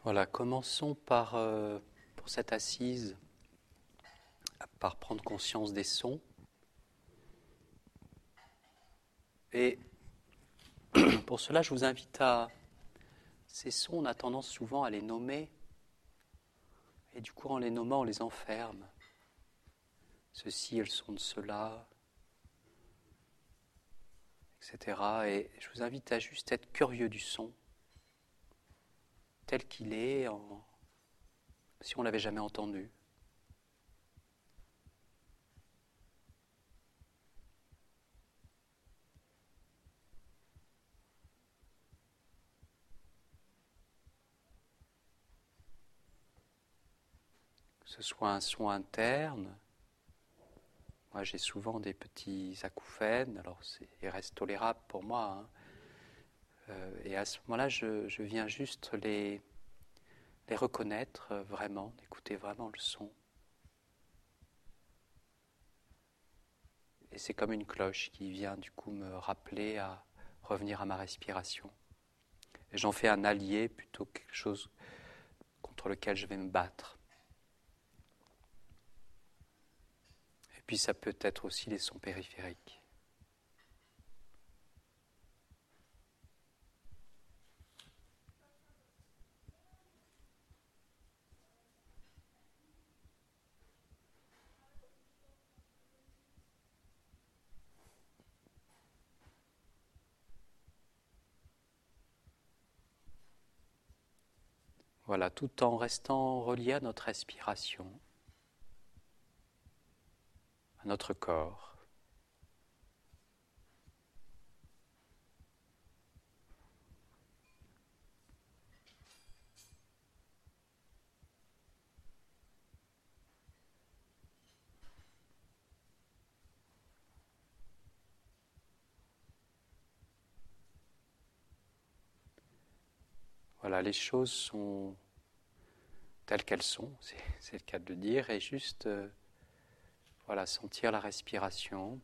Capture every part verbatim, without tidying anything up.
Voilà, commençons par, euh, pour cette assise, par prendre conscience des sons. Et pour cela, je vous invite à... Ces sons, on a tendance souvent à les nommer, et du coup, en les nommant, on les enferme. Ceci est le son de cela, et cetera. Et je vous invite à juste être curieux du son, tel qu'il est, en... si on ne l'avait jamais entendu. Que ce soit un son interne. Moi, j'ai souvent des petits acouphènes, alors ils restent tolérables pour moi. Hein. Euh, et à ce moment-là, je, je viens juste les, les reconnaître euh, vraiment, d'écouter vraiment le son. Et c'est comme une cloche qui vient du coup me rappeler à revenir à ma respiration. Et j'en fais un allié plutôt que quelque chose contre lequel je vais me battre. Et puis ça peut être aussi les sons périphériques. Voilà, tout en restant relié à notre respiration, à notre corps. Voilà, les choses sont telles qu'elles sont, c'est, c'est le cas de le dire, et juste euh, voilà, sentir la respiration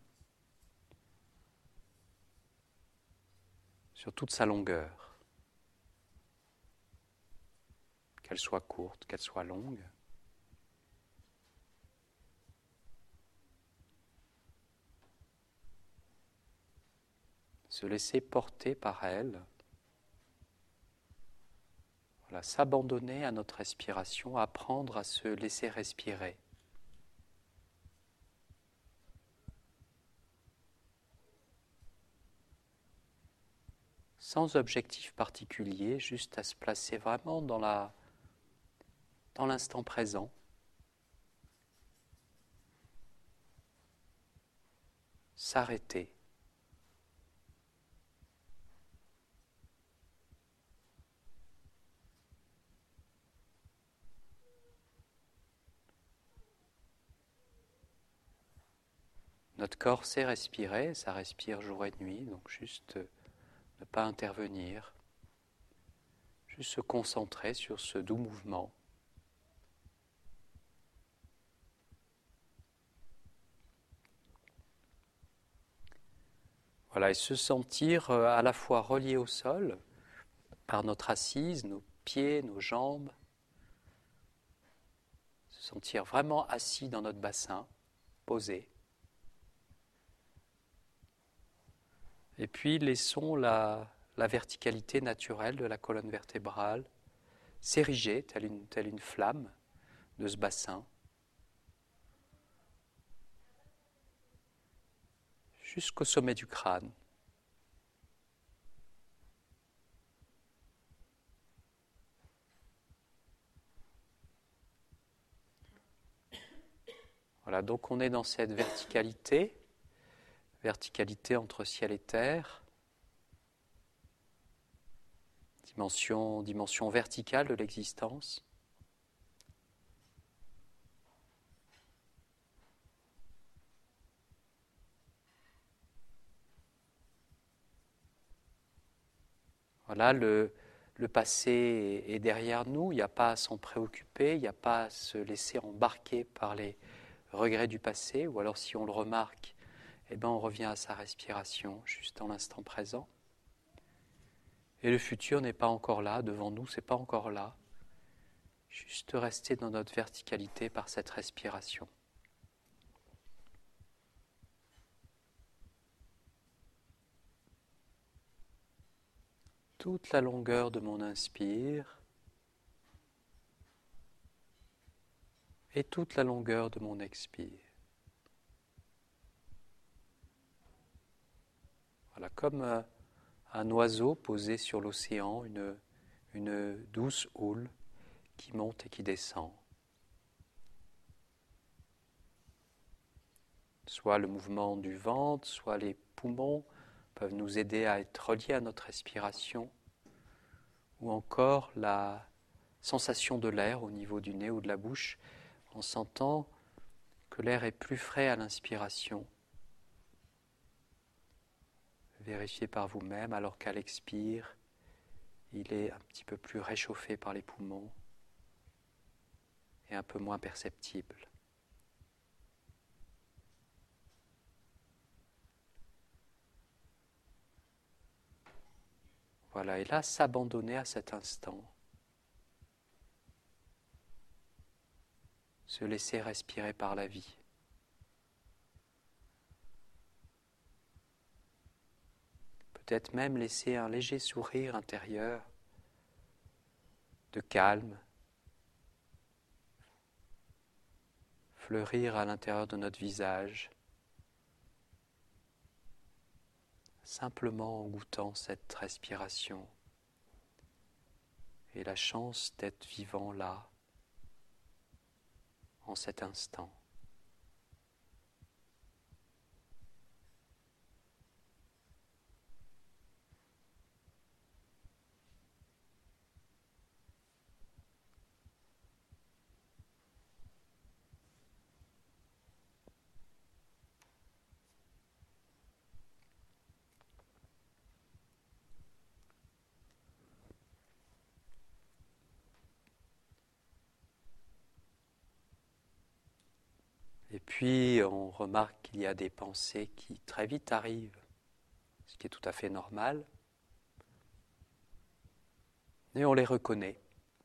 sur toute sa longueur, qu'elle soit courte, qu'elle soit longue. Se laisser porter par elle, voilà, s'abandonner à notre respiration, apprendre à se laisser respirer. Sans objectif particulier, juste à se placer vraiment dans la, dans l'instant présent. S'arrêter. Notre corps sait respirer, ça respire jour et nuit, donc juste ne pas intervenir, juste se concentrer sur ce doux mouvement. Voilà, et se sentir à la fois relié au sol par notre assise, nos pieds, nos jambes, se sentir vraiment assis dans notre bassin, posé. Et puis laissons la, la verticalité naturelle de la colonne vertébrale s'ériger telle une, telle une flamme de ce bassin, jusqu'au sommet du crâne. Voilà, donc on est dans cette verticalité, verticalité entre ciel et terre, dimension, dimension verticale de l'existence. Voilà, le, le passé est derrière nous, il n'y a pas à s'en préoccuper, il n'y a pas à se laisser embarquer par les regrets du passé, ou alors si on le remarque, eh ben on revient à sa respiration, juste dans l'instant présent. Et le futur n'est pas encore là, devant nous, c'est pas encore là. Juste rester dans notre verticalité par cette respiration. Toute la longueur de mon inspire et toute la longueur de mon expire. Voilà, comme euh, un oiseau posé sur l'océan, une, une douce houle qui monte et qui descend. Soit le mouvement du ventre, soit les poumons peuvent nous aider à être reliés à notre respiration, ou encore la sensation de l'air au niveau du nez ou de la bouche, en sentant que l'air est plus frais à l'inspiration. Vérifiez par vous-même, alors qu'à l'expire, il est un petit peu plus réchauffé par les poumons et un peu moins perceptible. Voilà, et là, s'abandonner à cet instant. Se laisser respirer par la vie. Peut-être même laisser un léger sourire intérieur de calme fleurir à l'intérieur de notre visage, simplement en goûtant cette respiration et la chance d'être vivant là, en cet instant. Et puis, on remarque qu'il y a des pensées qui très vite arrivent, ce qui est tout à fait normal. Et on les reconnaît.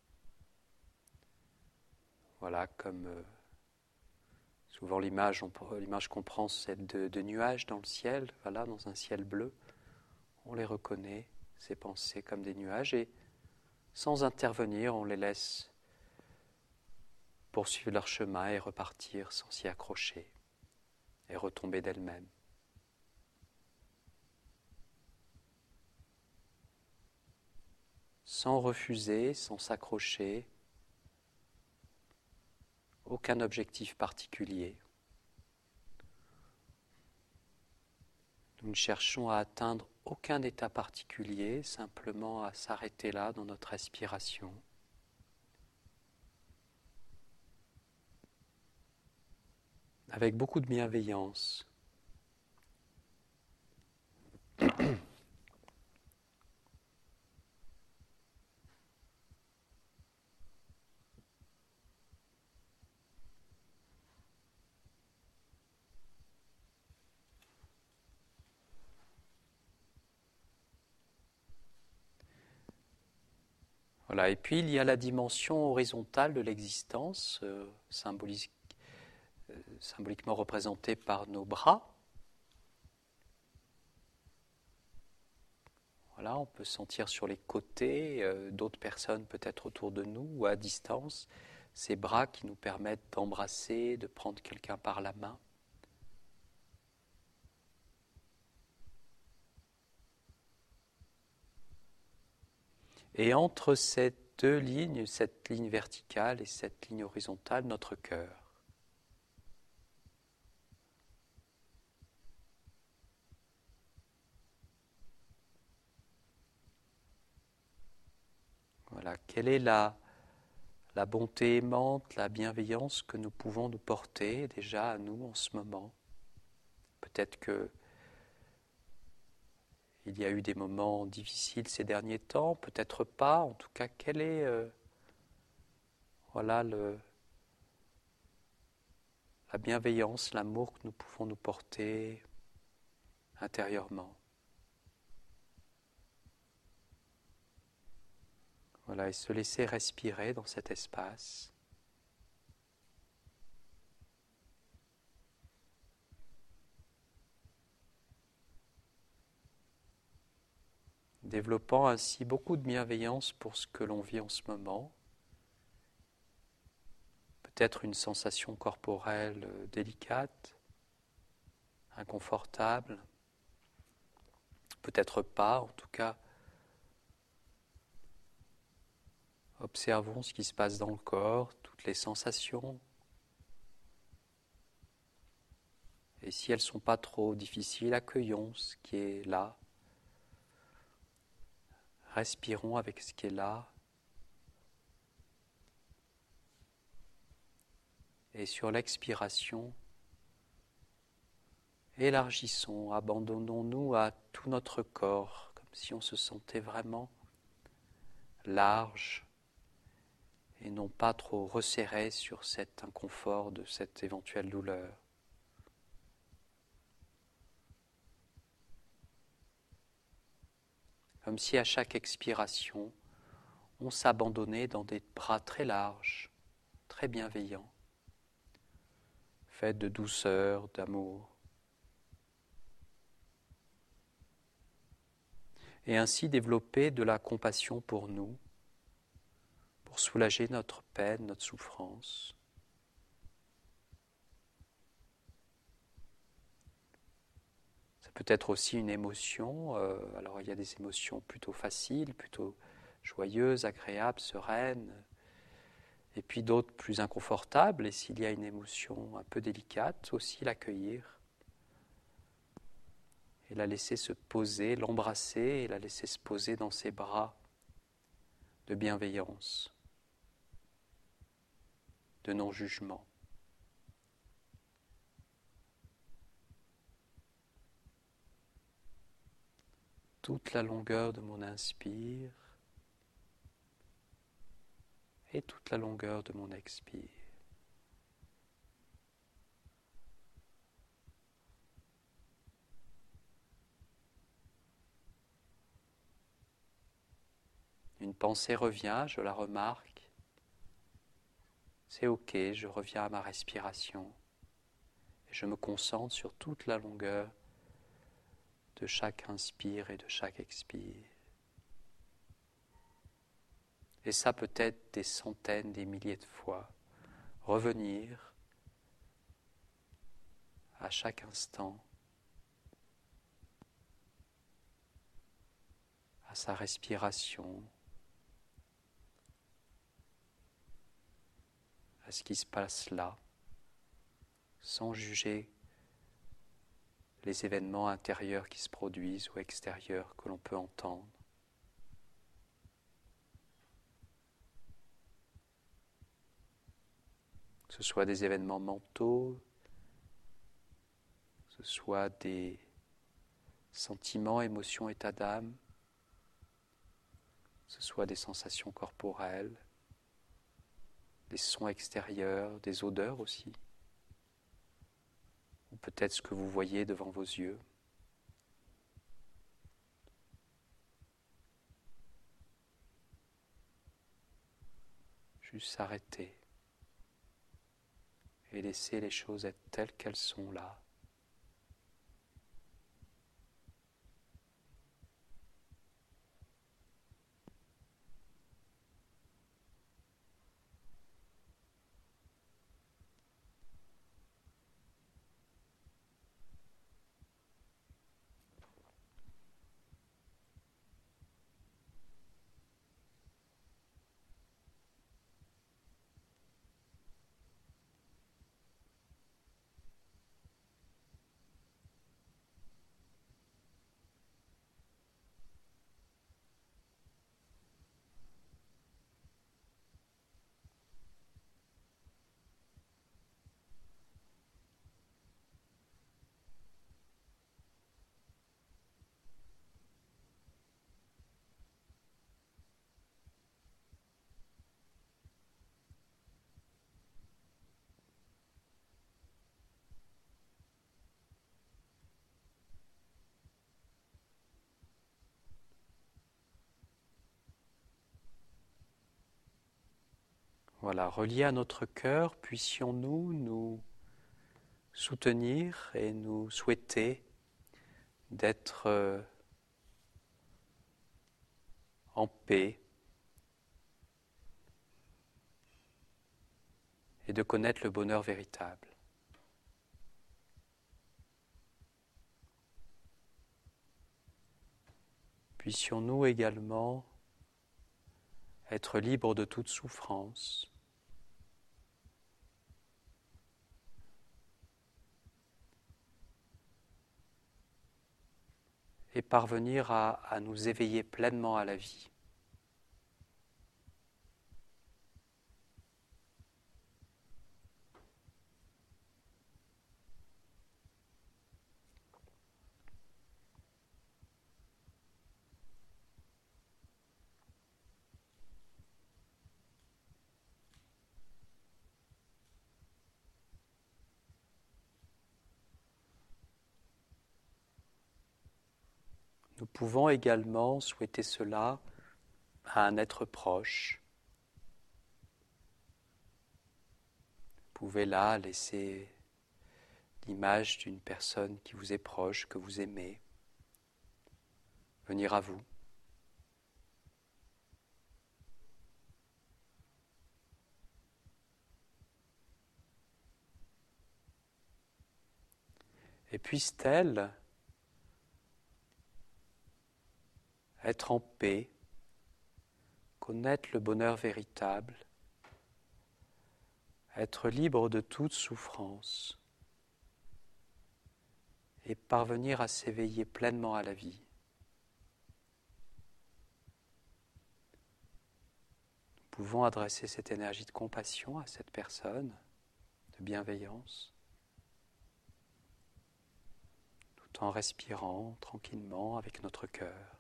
Voilà, comme euh, souvent l'image, on, l'image qu'on prend, c'est de, de nuages dans le ciel, voilà, dans un ciel bleu. On les reconnaît, ces pensées, comme des nuages, et sans intervenir, on les laisse poursuivre leur chemin et repartir sans s'y accrocher et retomber d'elles-mêmes. Sans refuser, sans s'accrocher, aucun objectif particulier. Nous ne cherchons à atteindre aucun état particulier, simplement à s'arrêter là dans notre respiration. Avec beaucoup de bienveillance. Voilà. Et puis il y a la dimension horizontale de l'existence, euh, symbolique, euh, symboliquement représentée par nos bras. Voilà, on peut sentir sur les côtés euh, d'autres personnes peut-être autour de nous ou à distance, ces bras qui nous permettent d'embrasser, de prendre quelqu'un par la main. Et entre ces deux lignes, cette ligne verticale et cette ligne horizontale, notre cœur. Voilà, quelle est la, la bonté aimante, la bienveillance que nous pouvons nous porter déjà à nous en ce moment. Peut-être que il y a eu des moments difficiles ces derniers temps, peut-être pas. En tout cas, quel est euh, voilà le, la bienveillance, l'amour que nous pouvons nous porter intérieurement. Voilà, et se laisser respirer dans cet espace. Développant ainsi beaucoup de bienveillance pour ce que l'on vit en ce moment. Peut-être une sensation corporelle délicate, inconfortable, peut-être pas, en tout cas, observons ce qui se passe dans le corps, toutes les sensations. Et si elles ne sont pas trop difficiles, accueillons ce qui est là. Respirons avec ce qui est là. Et sur l'expiration, élargissons, abandonnons-nous à tout notre corps, comme si on se sentait vraiment large et non pas trop resserré sur cet inconfort de cette éventuelle douleur. Comme si à chaque expiration, on s'abandonnait dans des bras très larges, très bienveillants, faits de douceur, d'amour. Et ainsi développer de la compassion pour nous, pour soulager notre peine, notre souffrance. Ça peut être aussi une émotion, euh, alors il y a des émotions plutôt faciles, plutôt joyeuses, agréables, sereines, et puis d'autres plus inconfortables, et s'il y a une émotion un peu délicate, aussi l'accueillir. Et la laisser se poser, l'embrasser et la laisser se poser dans ses bras de bienveillance, de non-jugement. Toute la longueur de mon inspire et toute la longueur de mon expire. Une pensée revient, je la remarque. C'est ok, je reviens à ma respiration. Et je me concentre sur toute la longueur de chaque inspire et de chaque expire. Et ça peut être des centaines, des milliers de fois. Revenir à chaque instant à sa respiration, à ce qui se passe là, sans juger les événements intérieurs qui se produisent ou extérieurs que l'on peut entendre. Que ce soit des événements mentaux, que ce soit des sentiments, émotions, états d'âme, que ce soit des sensations corporelles, des sons extérieurs, des odeurs aussi, ou peut-être ce que vous voyez devant vos yeux. Juste s'arrêter et laisser les choses être telles qu'elles sont là. Voilà, reliés à notre cœur, puissions-nous nous soutenir et nous souhaiter d'être euh, en paix et de connaître le bonheur véritable. Puissions-nous également être libres de toute souffrance et parvenir à, à nous éveiller pleinement à la vie. Nous pouvons également souhaiter cela à un être proche. Vous pouvez là laisser l'image d'une personne qui vous est proche, que vous aimez, venir à vous. Et puisse-t-elle être en paix, connaître le bonheur véritable, être libre de toute souffrance et parvenir à s'éveiller pleinement à la vie. Nous pouvons adresser cette énergie de compassion à cette personne, de bienveillance, tout en respirant tranquillement avec notre cœur.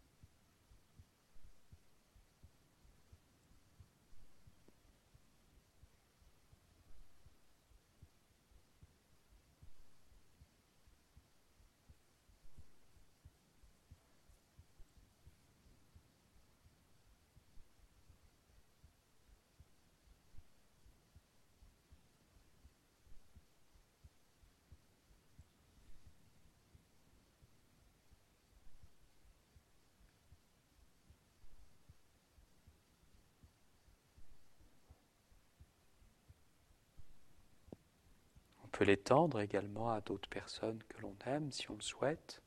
On peut l'étendre également à d'autres personnes que l'on aime si on le souhaite.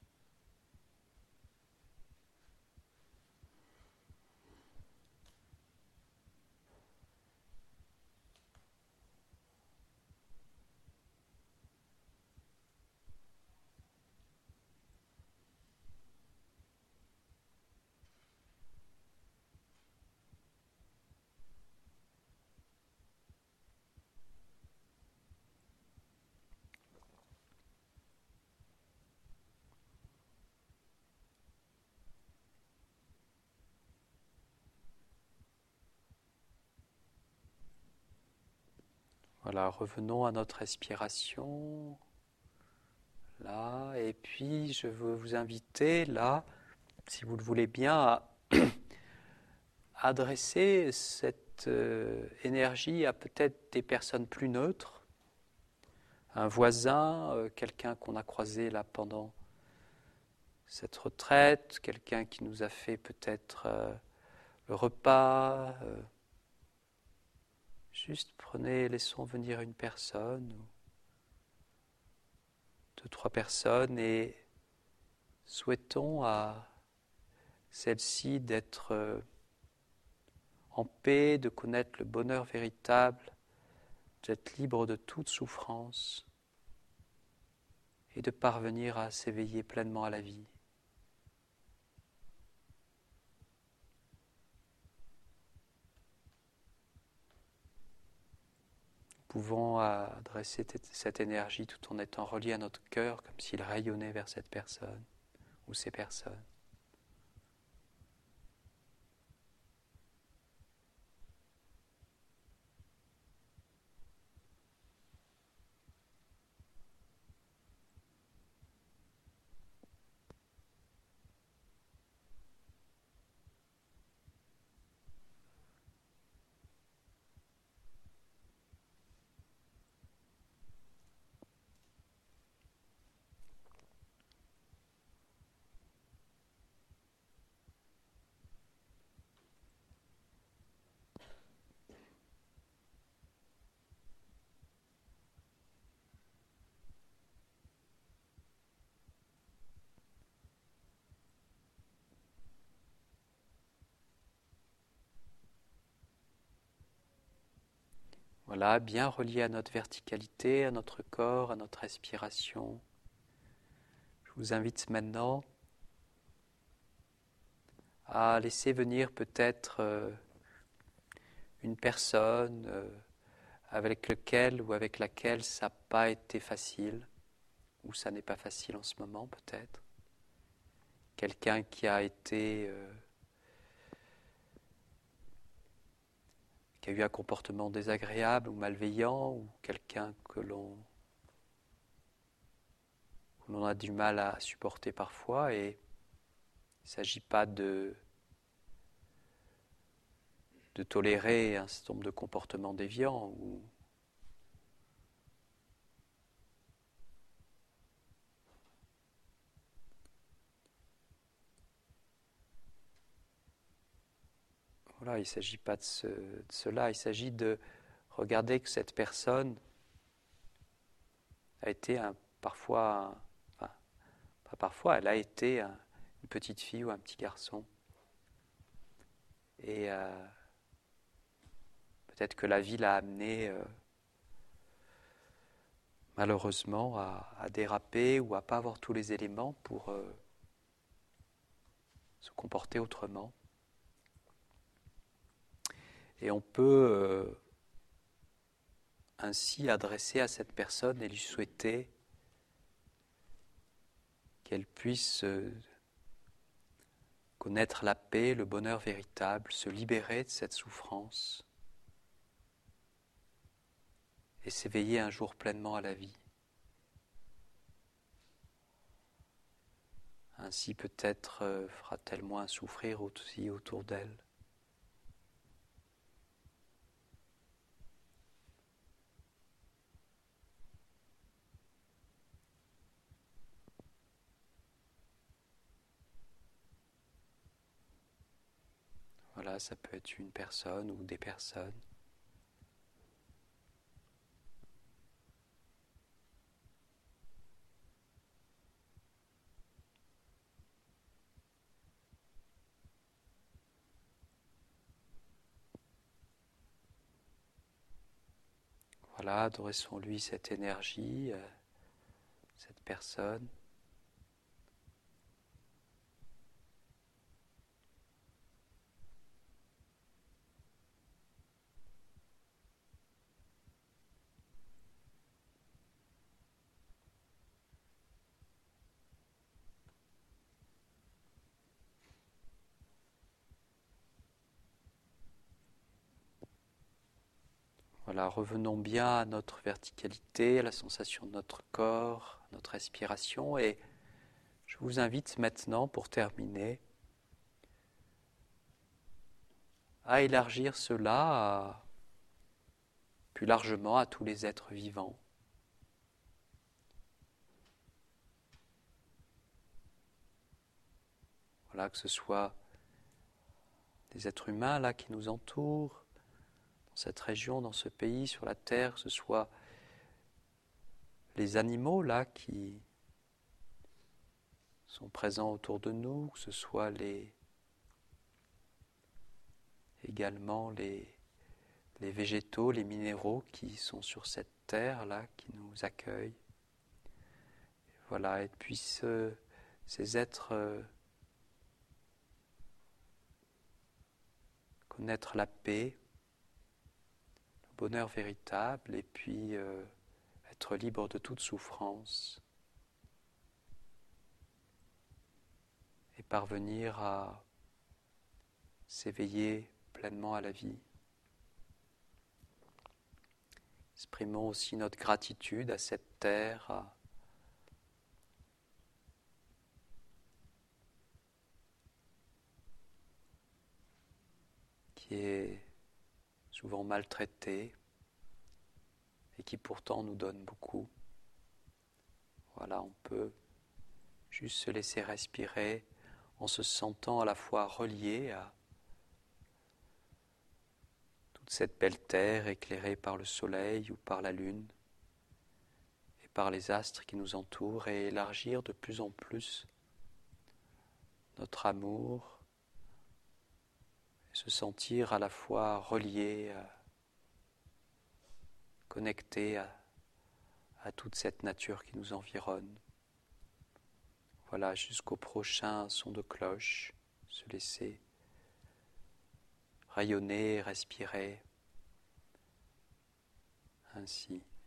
Voilà, revenons à notre respiration, là, et puis je veux vous inviter, là, si vous le voulez bien, à adresser cette euh, énergie à peut-être des personnes plus neutres, un voisin, euh, quelqu'un qu'on a croisé là pendant cette retraite, quelqu'un qui nous a fait peut-être euh, le repas. Euh, juste prenez, laissons venir une personne, ou deux, trois personnes, et souhaitons à celle-ci d'être euh, en paix, de connaître le bonheur véritable, d'être libre de toute souffrance et de parvenir à s'éveiller pleinement à la vie. Nous pouvons adresser cette énergie tout en étant reliés à notre cœur, comme s'il rayonnait vers cette personne ou ces personnes. Voilà, bien relié à notre verticalité, à notre corps, à notre respiration. Je vous invite maintenant à laisser venir peut-être euh, une personne euh, avec lequel ou avec laquelle ça n'a pas été facile, ou ça n'est pas facile en ce moment peut-être. Quelqu'un qui a été, euh, qui a eu un comportement désagréable ou malveillant, ou quelqu'un que l'on, que l'on a du mal à supporter parfois, et il ne s'agit pas de, de tolérer un certain nombre de comportements déviants ou voilà, il ne s'agit pas de, ce, de cela, il s'agit de regarder que cette personne a été un, parfois, un, enfin, pas parfois, elle a été un, une petite fille ou un petit garçon. Et euh, peut-être que la vie l'a amené euh, malheureusement à, à déraper ou à pas avoir tous les éléments pour euh, se comporter autrement. Et on peut euh, ainsi adresser à cette personne et lui souhaiter qu'elle puisse euh, connaître la paix, le bonheur véritable, se libérer de cette souffrance et s'éveiller un jour pleinement à la vie. Ainsi peut-être euh, fera-t-elle moins souffrir aussi autour d'elle. Voilà, ça peut être une personne ou des personnes. Voilà, adressons-lui cette énergie, euh, cette personne. Voilà, revenons bien à notre verticalité, à la sensation de notre corps, à notre respiration, et je vous invite maintenant, pour terminer, à élargir cela à, plus largement à tous les êtres vivants. Voilà, que ce soit des êtres humains là qui nous entourent, dans cette région, dans ce pays, sur la terre, que ce soit les animaux là qui sont présents autour de nous, que ce soit les, également les, les végétaux, les minéraux qui sont sur cette terre là, qui nous accueillent. Voilà, et puis ce, ces êtres euh, connaître la paix, le bonheur véritable, et puis euh, être libre de toute souffrance et parvenir à s'éveiller pleinement à la vie. Exprimons aussi notre gratitude à cette terre, à qui est souvent maltraitée et qui pourtant nous donne beaucoup. Voilà, on peut juste se laisser respirer en se sentant à la fois relié à toute cette belle terre éclairée par le soleil ou par la lune et par les astres qui nous entourent, et élargir de plus en plus notre amour et se sentir à la fois relié à connecté à, à toute cette nature qui nous environne. Voilà, jusqu'au prochain son de cloche, se laisser rayonner, respirer ainsi.